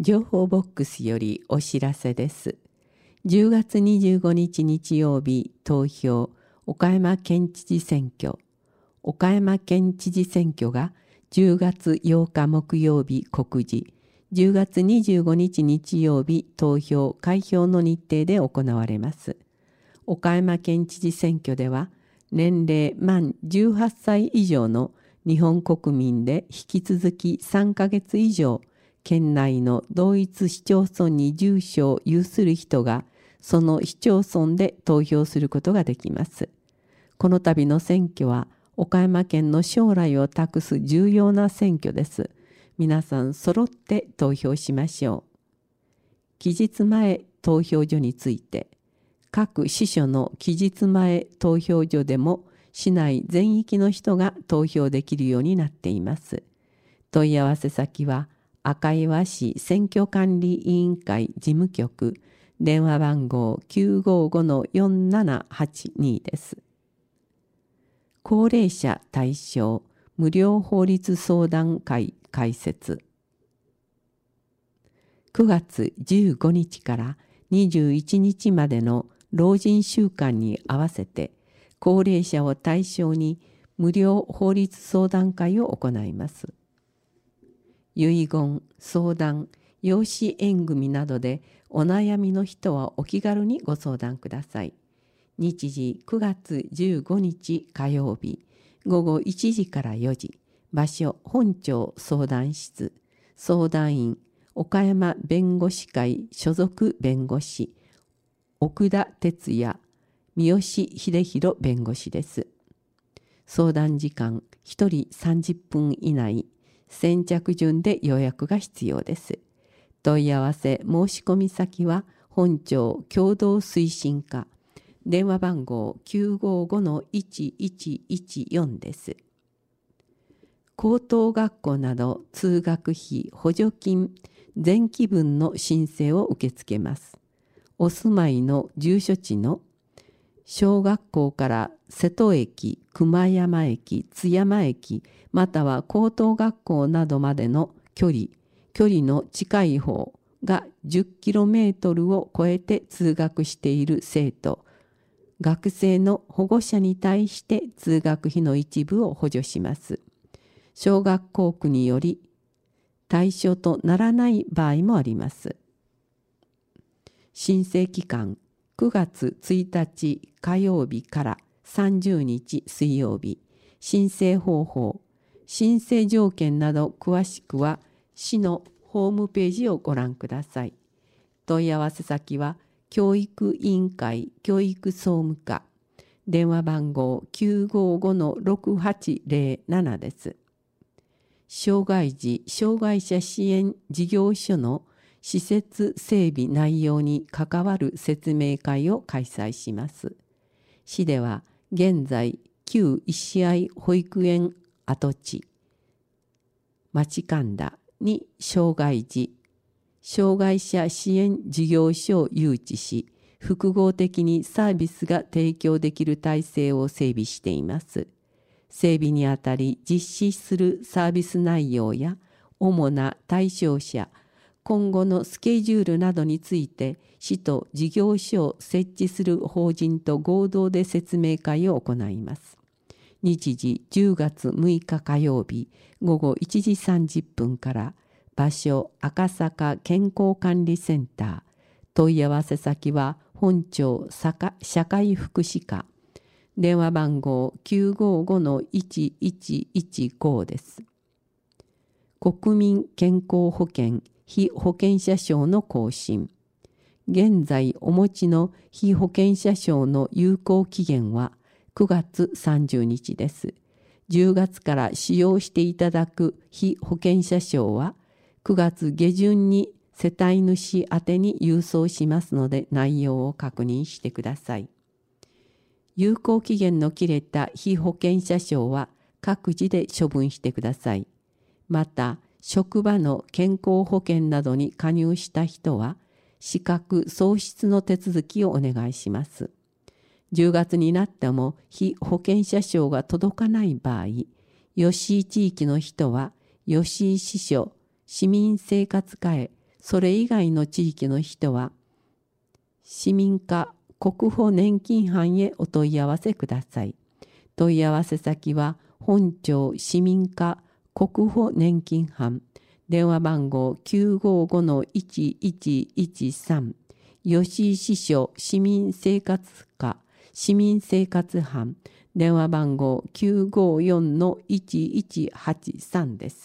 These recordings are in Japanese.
情報ボックスよりお知らせです。10月25日日曜日投票、岡山県知事選挙。岡山県知事選挙が10月8日木曜日告示、10月25日日曜日投票・開票の日程で行われます。岡山県知事選挙では、年齢満18歳以上の日本国民で引き続き3ヶ月以上、県内の同一市町村に住所を有する人が、その市町村で投票することができます。この度の選挙は、岡山県の将来を託す重要な選挙です。皆さん揃って投票しましょう。期日前投票所について、各支所の期日前投票所でも市内全域の人が投票できるようになっています。問い合わせ先は赤岩市選挙管理委員会事務局、電話番号 955-4782 です。高齢者対象無料法律相談会開設。9月15日から21日までの老人週間に合わせて、高齢者を対象に無料法律相談会を行います。遺言、相談、養子縁組などでお悩みの人はお気軽にご相談ください。日時9月15日火曜日、午後1時から4時、場所本庁相談室、相談員、岡山弁護士会所属弁護士、奥田哲也、三好秀弘弁護士です。相談時間1人30分以内、先着順で予約が必要です。問い合わせ申し込み先は本庁共同推進課、電話番号 955-1114 です。高等学校など通学費補助金前期分の申請を受け付けます。お住まいの住所地の小学校から瀬戸駅、熊山駅、津山駅、または高等学校などまでの距離の近い方が 10km を超えて通学している生徒、学生の保護者に対して通学費の一部を補助します。小学校区により対象とならない場合もあります。申請期間9月1日火曜日から30日水曜日。申請方法、申請条件など詳しくは市のホームページをご覧ください。問い合わせ先は教育委員会教育総務課、電話番号 955-6807 です。障害児・障害者支援事業所の施設整備内容に関わる説明会を開催します。市では現在、旧石合保育園跡地、町神田に障害児・障害者支援事業所を誘致し、複合的にサービスが提供できる体制を整備しています。整備にあたり実施するサービス内容や主な対象者、今後のスケジュールなどについて市と事業所を設置する法人と合同で説明会を行います。日時10月6日火曜日午後1時30分から、場所赤坂健康管理センター、問い合わせ先は本庁社会福祉課、電話番号 955-1115 です。国民健康保険被保険者証の更新。現在お持ちの被保険者証の有効期限は9月30日です。10月から使用していただく被保険者証は9月下旬に世帯主宛てに郵送しますので、内容を確認してください。有効期限の切れた被保険者証は各自で処分してください。また、職場の健康保険などに加入した人は、資格喪失の手続きをお願いします。10月になっても被保険者証が届かない場合、吉井地域の人は吉井支所市民生活課へそれ以外の地域の人は、市民課国保年金班へお問い合わせください。問い合わせ先は、本町市民課国保年金班、電話番号 955-1113、吉井支所市民生活課市民生活班、電話番号 954-1183 です。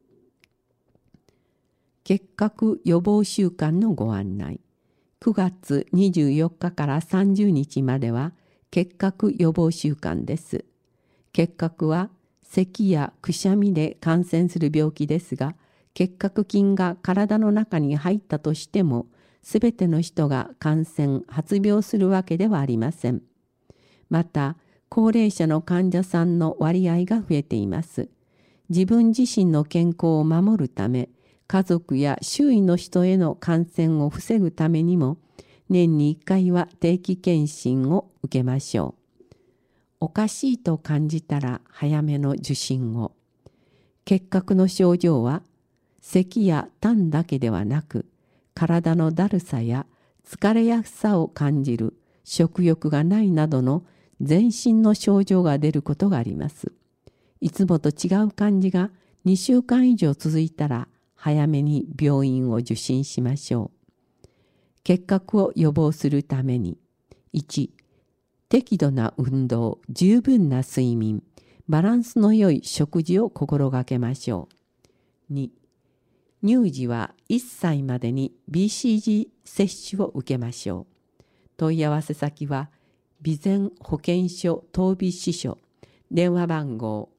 結核予防週間のご案内。9月24日から30日までは結核予防週間です。結核は咳やくしゃみで感染する病気ですが、結核菌が体の中に入ったとしても、すべての人が感染・発病するわけではありません。また、高齢者の患者さんの割合が増えています。自分自身の健康を守るため、家族や周囲の人への感染を防ぐためにも、年に1回は定期検診を受けましょう。おかしいと感じたら早めの受診を。結核の症状は、咳や痰だけではなく、体のだるさや疲れやすさを感じる、食欲がないなどの全身の症状が出ることがあります。いつもと違う感じが2週間以上続いたら、早めに病院を受診しましょう。結核を予防するために、1、適度な運動、十分な睡眠、バランスの良い食事を心がけましょう。2、乳児は1歳までに BCG 接種を受けましょう。問い合わせ先は、備前保健所当備支所、電話番号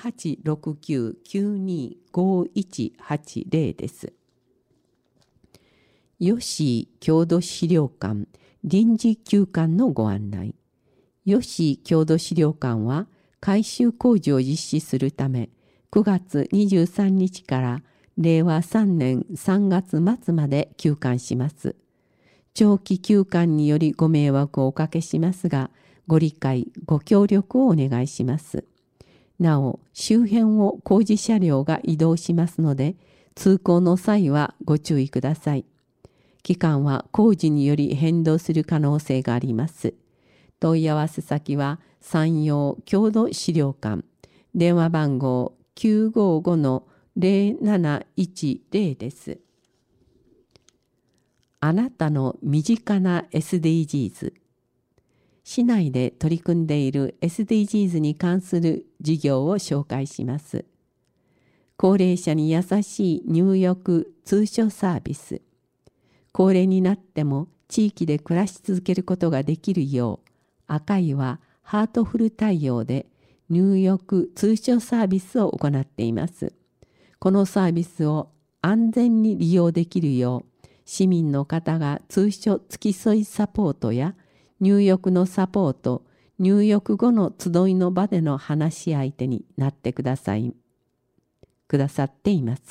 0869-925180 です。吉井郷土資料館臨時休館のご案内。吉井郷土資料館は改修工事を実施するため、9月23日から令和3年3月末まで休館します。長期休館によりご迷惑をおかけしますが、ご理解、ご協力をお願いします。なお、周辺を工事車両が移動しますので、通行の際はご注意ください。期間は工事により変動する可能性があります。問い合わせ先は山陽郷土資料館、電話番号 955-0710 です。あなたの身近な SDGs。市内で取り組んでいる SDGs に関する事業を紹介します。高齢者に優しい入浴通所サービス。高齢になっても地域で暮らし続けることができるよう、赤いはハートフル対応で入浴通所サービスを行っています。このサービスを安全に利用できるよう、市民の方が通所付き添いサポートや入浴のサポート、入浴後の集いの場での話し相手になってくださっています。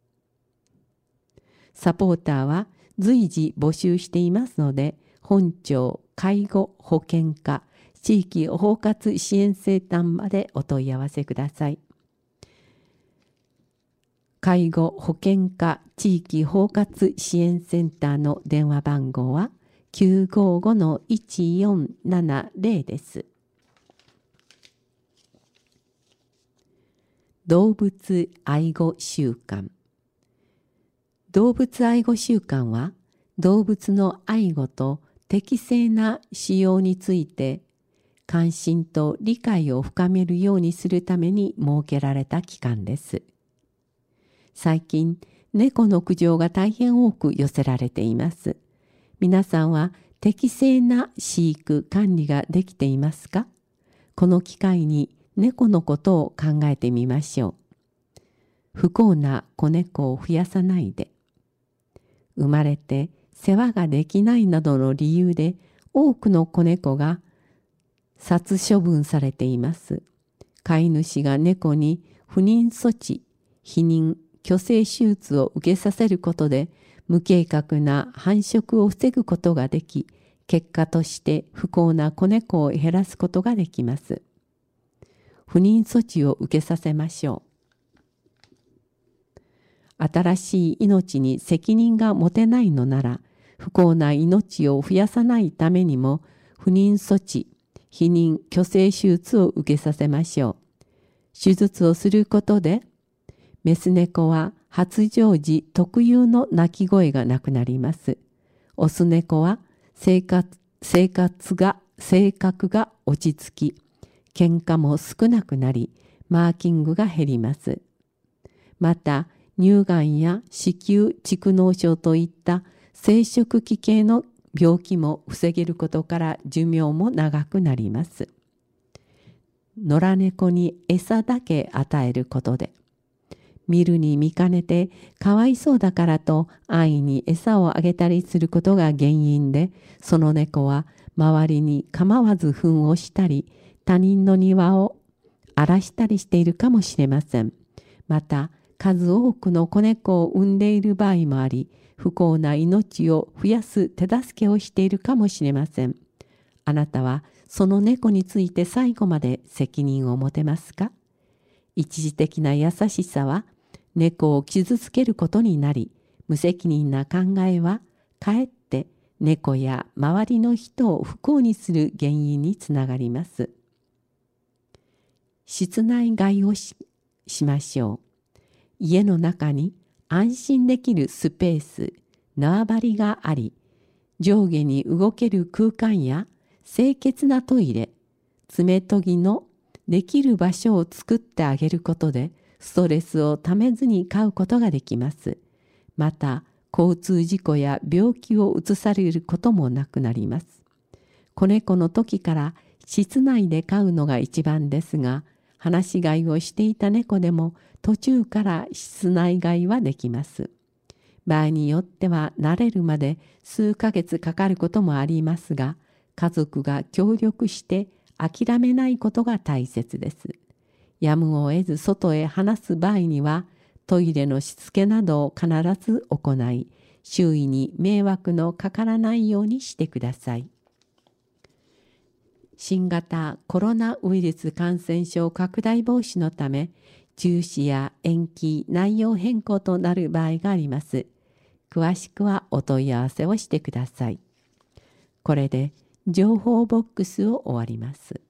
サポーターは随時募集していますので、本庁介護保険課地域包括支援センターまでお問い合わせください。介護保険課地域包括支援センターの電話番号は 955-1470 です。動物愛護週間。動物愛護週間は、動物の愛護と適正な使用について関心と理解を深めるようにするために設けられた期間です。最近、猫の苦情が大変多く寄せられています。皆さんは適正な飼育・管理ができていますか？この機会に猫のことを考えてみましょう。不幸な子猫を増やさないで。生まれて世話ができないなどの理由で多くの子猫が殺処分されています。飼い主が猫に不妊措置、避妊、去勢手術を受けさせることで無計画な繁殖を防ぐことができ、結果として不幸な子猫を減らすことができます。不妊措置を受けさせましょう。 新しい命に責任が持てないのなら、不幸な命を増やさないためにも、不妊措置、避妊・去勢手術を受けさせましょう。手術をすることで、メス猫は発情時特有の鳴き声がなくなります。オス猫は性格が落ち着き、喧嘩も少なくなり、マーキングが減ります。また、乳がんや子宮蓄膿症といった生殖器系の病気も防げることから寿命も長くなります。野良猫に餌だけ与えることで、見るに見かねてかわいそうだからと安易に餌をあげたりすることが原因で、その猫は周りに構わず糞をしたり、他人の庭を荒らしたりしているかもしれません。また、数多くの子猫を産んでいる場合もあり、不幸な命を増やす手助けをしているかもしれません。あなたはその猫について最後まで責任を持てますか？一時的な優しさは猫を傷つけることになり、無責任な考えはかえって猫や周りの人を不幸にする原因につながります。室内外を しましょう。家の中に安心できるスペース、縄張りがあり、上下に動ける空間や清潔なトイレ、爪研ぎのできる場所を作ってあげることで、ストレスをためずに飼うことができます。また、交通事故や病気を移されることもなくなります。子猫の時から室内で飼うのが一番ですが、放し飼いをしていた猫でも途中から室内飼いはできます。場合によっては慣れるまで数ヶ月かかることもありますが、家族が協力して諦めないことが大切です。やむを得ず外へ放す場合には、トイレのしつけなどを必ず行い、周囲に迷惑のかからないようにしてください。新型コロナウイルス感染症拡大防止のため、中止や延期、内容変更となる場合があります。詳しくはお問い合わせをしてください。これで情報ボックスを終わります。